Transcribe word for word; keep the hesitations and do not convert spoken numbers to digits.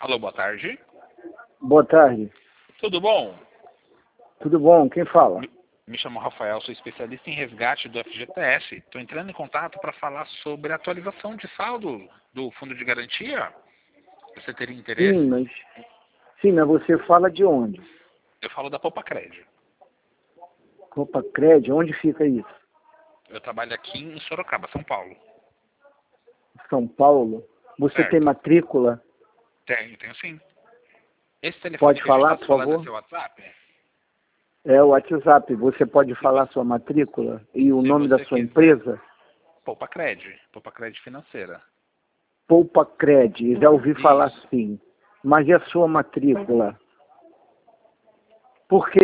Alô, boa tarde. Boa tarde. Tudo bom? Tudo bom? Quem fala? Me, me chamo Rafael, sou especialista em resgate do F G T S. Estou entrando em contato para falar sobre a atualização de saldo do fundo de garantia. Você teria interesse? Sim, mas, sim, mas você fala de onde? Eu falo da Poupa Cred. Copa Cred, onde fica isso? Eu trabalho aqui em Sorocaba, São Paulo. São Paulo? Você Certo. tem matrícula? Tenho, tenho sim. Esse telefone Pode que a gente falar, está por falando é favor? seu WhatsApp? É o WhatsApp. Você pode falar sua matrícula e o Se nome da você sua quiser. empresa? Poupa Cred. Poupa Cred Financeira. Poupa Cred. Já ouvi falar Isso. sim. Mas e a sua matrícula? Por que